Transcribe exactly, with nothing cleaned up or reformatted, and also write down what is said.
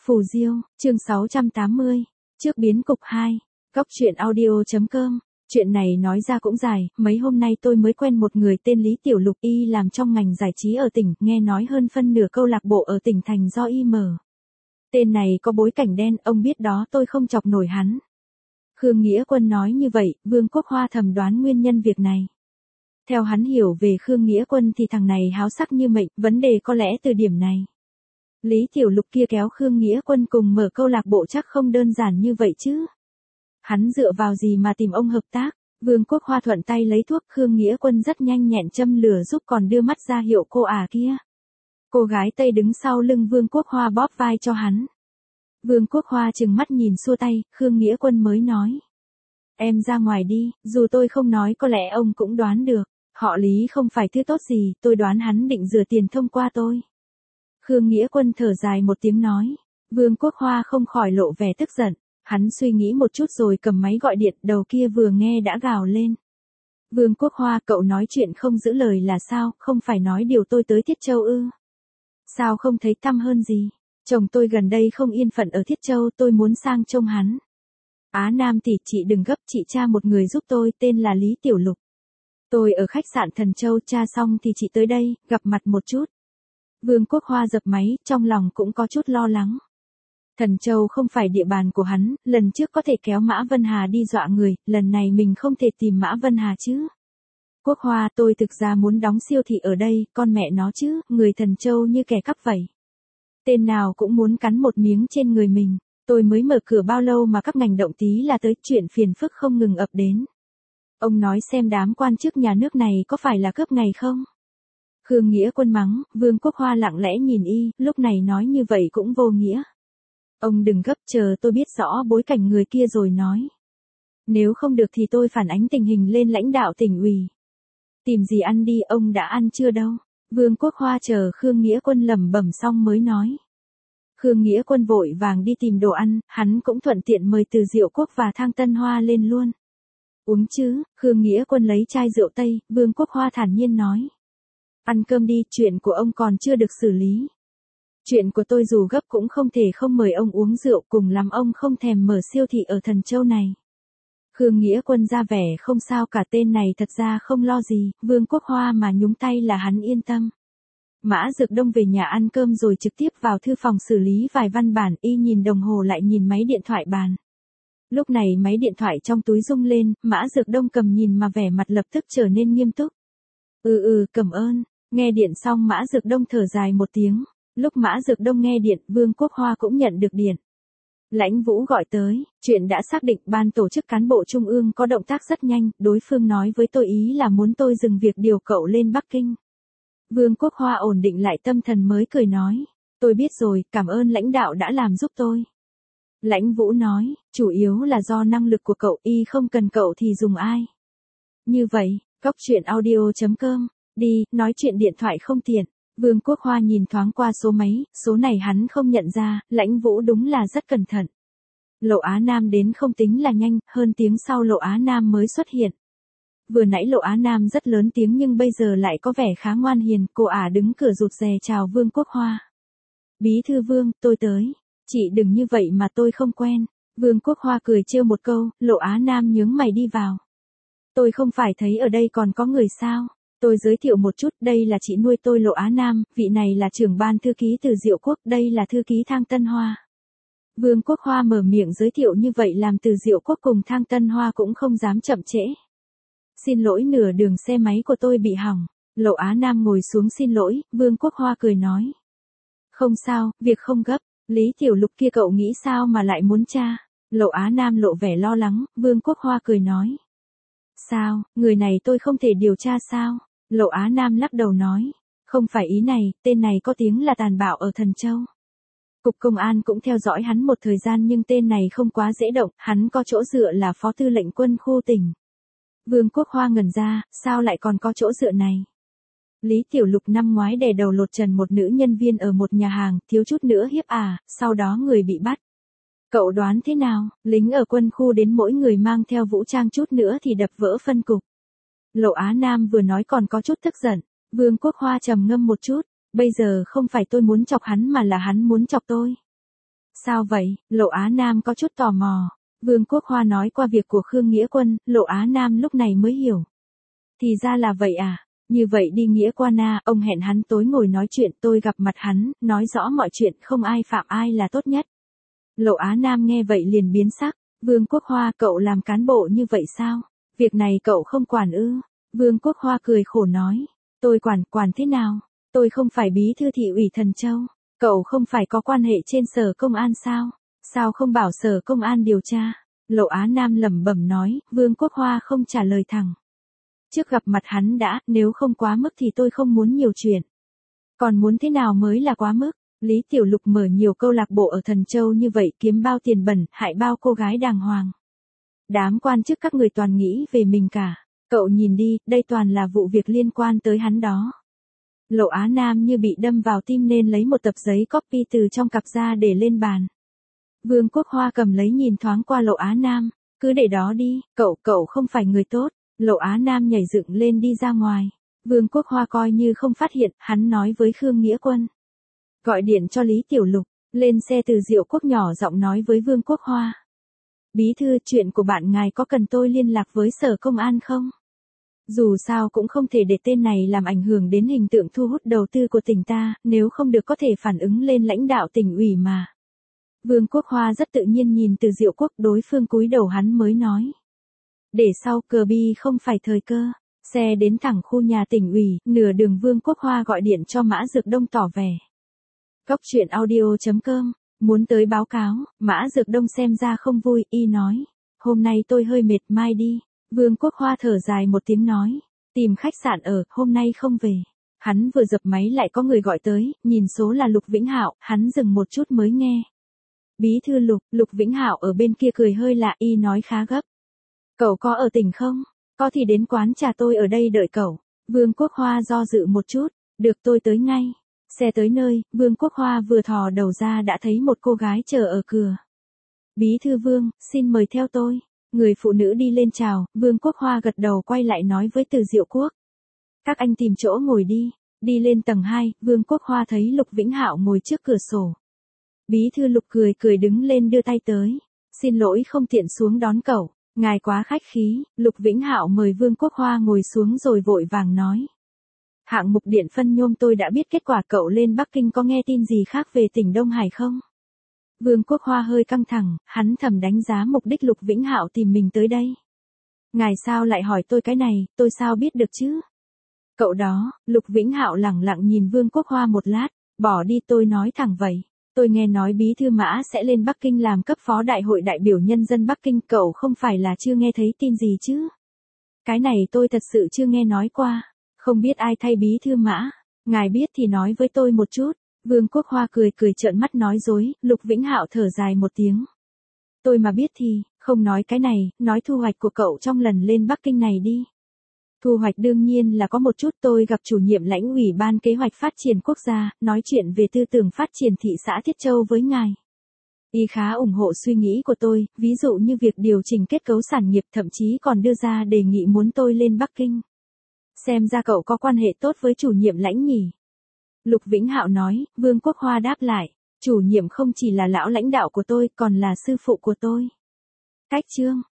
Phù Diêu, chương sáu trăm tám mươi, trước biến cục hai, góc truyện audio.com. Chuyện này nói ra cũng dài, mấy hôm nay tôi mới quen một người tên Lý Tiểu Lục, y làm trong ngành giải trí ở tỉnh, nghe nói hơn phân nửa câu lạc bộ ở tỉnh thành do y mở. Tên này có bối cảnh đen, ông biết đó, tôi không chọc nổi hắn. Khương Nghĩa Quân nói như vậy, Vương Quốc Hoa thầm đoán nguyên nhân việc này. Theo hắn hiểu về Khương Nghĩa Quân thì thằng này háo sắc như mệnh, vấn đề có lẽ từ điểm này. Lý Tiểu Lục kia kéo Khương Nghĩa Quân cùng mở câu lạc bộ chắc không đơn giản như vậy chứ. Hắn dựa vào gì mà tìm ông hợp tác? Vương Quốc Hoa thuận tay lấy thuốc, Khương Nghĩa Quân rất nhanh nhẹn châm lửa giúp, còn đưa mắt ra hiệu cô à kia. Cô gái Tây đứng sau lưng Vương Quốc Hoa bóp vai cho hắn. Vương Quốc Hoa trừng mắt nhìn xua tay, Khương Nghĩa Quân mới nói. Em ra ngoài đi, dù tôi không nói có lẽ ông cũng đoán được. Họ Lý không phải thứ tốt gì, tôi đoán hắn định rửa tiền thông qua tôi. Khương Nghĩa Quân thở dài một tiếng nói. Vương Quốc Hoa không khỏi lộ vẻ tức giận. Hắn suy nghĩ một chút rồi cầm máy gọi điện, đầu kia vừa nghe đã gào lên. Vương Quốc Hoa, cậu nói chuyện không giữ lời là sao, không phải nói điều tôi tới Thiết Châu ư? Sao không thấy tăm hơn gì? Chồng tôi gần đây không yên phận ở Thiết Châu, tôi muốn sang trông hắn. Á Nam tỷ, chị đừng gấp, chị tra một người giúp tôi, tên là Lý Tiểu Lục. Tôi ở khách sạn Thần Châu, tra xong thì chị tới đây, gặp mặt một chút. Vương Quốc Hoa dập máy, trong lòng cũng có chút lo lắng. Thần Châu không phải địa bàn của hắn, lần trước có thể kéo Mã Vân Hà đi dọa người, lần này mình không thể tìm Mã Vân Hà chứ. Quốc Hoa, tôi thực ra muốn đóng siêu thị ở đây, con mẹ nó chứ, người Thần Châu như kẻ cắp vậy. Tên nào cũng muốn cắn một miếng trên người mình, tôi mới mở cửa bao lâu mà các ngành động tí là tới, chuyện phiền phức không ngừng ập đến. Ông nói xem đám quan chức nhà nước này có phải là cướp ngày không? Khương Nghĩa Quân mắng, Vương Quốc Hoa lặng lẽ nhìn y, lúc này nói như vậy cũng vô nghĩa. Ông đừng gấp, chờ tôi biết rõ bối cảnh người kia rồi nói. Nếu không được thì tôi phản ánh tình hình lên lãnh đạo tỉnh ủy. Tìm gì ăn đi, ông đã ăn chưa đâu? Vương Quốc Hoa chờ Khương Nghĩa Quân lẩm bẩm xong mới nói. Khương Nghĩa Quân vội vàng đi tìm đồ ăn, hắn cũng thuận tiện mời Từ Diệu Quốc và Thang Tân Hoa lên luôn. Uống chứ, Khương Nghĩa Quân lấy chai rượu Tây, Vương Quốc Hoa thản nhiên nói. Ăn cơm đi, chuyện của ông còn chưa được xử lý. Chuyện của tôi dù gấp cũng không thể không mời ông uống rượu, cùng lắm ông không thèm mở siêu thị ở Thần Châu này. Khương Nghĩa Quân ra vẻ không sao cả, tên này thật ra không lo gì, Vương Quốc Hoa mà nhúng tay là hắn yên tâm. Mã Dược Đông về nhà ăn cơm rồi trực tiếp vào thư phòng xử lý vài văn bản, y nhìn đồng hồ lại nhìn máy điện thoại bàn. Lúc này máy điện thoại trong túi rung lên, Mã Dược Đông cầm nhìn mà vẻ mặt lập tức trở nên nghiêm túc. Ừ ừ, cảm ơn. Nghe điện xong Mã Dược Đông thở dài một tiếng. Lúc Mã Dược Đông nghe điện, Vương Quốc Hoa cũng nhận được điện. Lãnh Vũ gọi tới, chuyện đã xác định, ban tổ chức cán bộ trung ương có động tác rất nhanh, đối phương nói với tôi ý là muốn tôi dừng việc điều cậu lên Bắc Kinh. Vương Quốc Hoa ổn định lại tâm thần mới cười nói, tôi biết rồi, cảm ơn lãnh đạo đã làm giúp tôi. Lãnh Vũ nói, chủ yếu là do năng lực của cậu, y không cần cậu thì dùng ai. Như vậy, góc truyện audio.com, đi, nói chuyện điện thoại không tiện. Vương Quốc Hoa nhìn thoáng qua số máy, số này hắn không nhận ra, Lãnh Vũ đúng là rất cẩn thận. Lộ Á Nam đến không tính là nhanh, hơn tiếng sau Lộ Á Nam mới xuất hiện. Vừa nãy Lộ Á Nam rất lớn tiếng nhưng bây giờ lại có vẻ khá ngoan hiền, cô ả đứng cửa rụt rè chào Vương Quốc Hoa. Bí thư Vương, tôi tới. Chị đừng như vậy mà tôi không quen. Vương Quốc Hoa cười trêu một câu, Lộ Á Nam nhướng mày đi vào. Tôi không phải thấy ở đây còn có người sao? Tôi giới thiệu một chút, đây là chị nuôi tôi Lộ Á Nam, vị này là trưởng ban thư ký Từ Diệu Quốc, đây là thư ký Thang Tân Hoa. Vương Quốc Hoa mở miệng giới thiệu như vậy làm Từ Diệu Quốc cùng Thang Tân Hoa cũng không dám chậm trễ. Xin lỗi, nửa đường xe máy của tôi bị hỏng. Lộ Á Nam ngồi xuống xin lỗi, Vương Quốc Hoa cười nói. Không sao, việc không gấp, Lý Tiểu Lục kia cậu nghĩ sao mà lại muốn tra? Lộ Á Nam lộ vẻ lo lắng, Vương Quốc Hoa cười nói. Sao, người này tôi không thể điều tra sao? Lộ Á Nam lắc đầu nói, không phải ý này, tên này có tiếng là tàn bạo ở Thần Châu. Cục Công an cũng theo dõi hắn một thời gian nhưng tên này không quá dễ động, hắn có chỗ dựa là phó tư lệnh quân khu tỉnh. Vương Quốc Hoa ngẩn ra, sao lại còn có chỗ dựa này? Lý Tiểu Lục năm ngoái đè đầu lột trần một nữ nhân viên ở một nhà hàng, thiếu chút nữa hiếp à, sau đó người bị bắt. Cậu đoán thế nào, lính ở quân khu đến mỗi người mang theo vũ trang chút nữa thì đập vỡ phân cục. Lộ Á Nam vừa nói còn có chút tức giận, Vương Quốc Hoa trầm ngâm một chút, bây giờ không phải tôi muốn chọc hắn mà là hắn muốn chọc tôi. Sao vậy? Lộ Á Nam có chút tò mò. Vương Quốc Hoa nói qua việc của Khương Nghĩa Quân, Lộ Á Nam lúc này mới hiểu. Thì ra là vậy à? Như vậy đi Nghĩa qua na, ông hẹn hắn tối ngồi nói chuyện, tôi gặp mặt hắn, nói rõ mọi chuyện, không ai phạm ai là tốt nhất. Lộ Á Nam nghe vậy liền biến sắc. Vương Quốc Hoa, cậu làm cán bộ như vậy sao? Việc này cậu không quản ư? Vương Quốc Hoa cười khổ nói. Tôi quản, quản thế nào? Tôi không phải bí thư thị ủy Thần Châu. Cậu không phải có quan hệ trên sở công an sao? Sao không bảo sở công an điều tra? Lộ Á Nam lẩm bẩm nói, Vương Quốc Hoa không trả lời thẳng. Trước gặp mặt hắn đã, nếu không quá mức thì tôi không muốn nhiều chuyện. Còn muốn thế nào mới là quá mức? Lý Tiểu Lục mở nhiều câu lạc bộ ở Thần Châu như vậy kiếm bao tiền bẩn, hại bao cô gái đàng hoàng. Đám quan chức các người toàn nghĩ về mình cả. Cậu nhìn đi, đây toàn là vụ việc liên quan tới hắn đó. Lộ Á Nam như bị đâm vào tim nên lấy một tập giấy copy từ trong cặp ra để lên bàn. Vương Quốc Hoa cầm lấy nhìn thoáng qua Lộ Á Nam. Cứ để đó đi, cậu, cậu không phải người tốt. Lộ Á Nam nhảy dựng lên đi ra ngoài. Vương Quốc Hoa coi như không phát hiện, hắn nói với Khương Nghĩa Quân. Gọi điện cho Lý Tiểu Lục, lên xe từ Diệu Quốc nhỏ giọng nói với Vương Quốc Hoa. Bí thư, chuyện của bạn ngài có cần tôi liên lạc với sở công an không? Dù sao cũng không thể để tên này làm ảnh hưởng đến hình tượng thu hút đầu tư của tỉnh ta, nếu không được có thể phản ứng lên lãnh đạo tỉnh ủy mà. Vương Quốc Hoa rất tự nhiên nhìn từ Diệu Quốc, đối phương cúi đầu hắn mới nói. Để sau, cờ bi không phải thời cơ. Xe đến thẳng khu nhà tỉnh ủy, nửa đường Vương Quốc Hoa gọi điện cho Mã Dược Đông tỏ vẻ. Cóc truyện audio chấm com, muốn tới báo cáo, Mã Dược Đông xem ra không vui, y nói. Hôm nay tôi hơi mệt, mai đi. Vương Quốc Hoa thở dài một tiếng nói. Tìm khách sạn ở, hôm nay không về. Hắn vừa dập máy lại có người gọi tới, nhìn số là Lục Vĩnh Hạo, hắn dừng một chút mới nghe. Bí thư Lục, Lục Vĩnh Hạo ở bên kia cười hơi lạ, y nói khá gấp. Cậu có ở tỉnh không? Có thì đến quán trà tôi ở đây đợi cậu. Vương Quốc Hoa do dự một chút. Được, tôi tới ngay. Xe tới nơi, Vương Quốc Hoa vừa thò đầu ra đã thấy một cô gái chờ ở cửa. Bí thư Vương, xin mời theo tôi. Người phụ nữ đi lên chào, Vương Quốc Hoa gật đầu quay lại nói với Từ Diệu Quốc. Các anh tìm chỗ ngồi đi. Đi lên tầng hai, Vương Quốc Hoa thấy Lục Vĩnh Hạo ngồi trước cửa sổ. Bí thư Lục cười cười đứng lên đưa tay tới. Xin lỗi không tiện xuống đón cậu. Ngài quá khách khí. Lục Vĩnh Hạo mời Vương Quốc Hoa ngồi xuống rồi vội vàng nói. Hạng mục điện phân nhôm tôi đã biết kết quả, cậu lên Bắc Kinh có nghe tin gì khác về tỉnh Đông Hải không? Vương Quốc Hoa hơi căng thẳng, hắn thầm đánh giá mục đích Lục Vĩnh Hạo tìm mình tới đây. Ngài sao lại hỏi tôi cái này, tôi sao biết được chứ? Cậu đó, Lục Vĩnh Hạo lẳng lặng nhìn Vương Quốc Hoa một lát, bỏ đi, tôi nói thẳng vậy. Tôi nghe nói bí thư Mã sẽ lên Bắc Kinh làm cấp phó đại hội đại biểu nhân dân Bắc Kinh, cậu không phải là chưa nghe thấy tin gì chứ? Cái này tôi thật sự chưa nghe nói qua. Không biết ai thay bí thư Mã. Ngài biết thì nói với tôi một chút. Vương Quốc Hoa cười cười trợn mắt nói dối. Lục Vĩnh Hạo thở dài một tiếng. Tôi mà biết thì, không nói cái này, nói thu hoạch của cậu trong lần lên Bắc Kinh này đi. Thu hoạch đương nhiên là có một chút. Tôi gặp chủ nhiệm lãnh ủy ban kế hoạch phát triển quốc gia, nói chuyện về tư tưởng phát triển thị xã Thiết Châu với ngài. Y khá ủng hộ suy nghĩ của tôi, ví dụ như việc điều chỉnh kết cấu sản nghiệp, thậm chí còn đưa ra đề nghị muốn tôi lên Bắc Kinh. Xem ra cậu có quan hệ tốt với chủ nhiệm lãnh nhỉ. Lục Vĩnh Hạo nói. Vương Quốc Hoa đáp lại. Chủ nhiệm không chỉ là lão lãnh đạo của tôi, còn là sư phụ của tôi. Cách chương.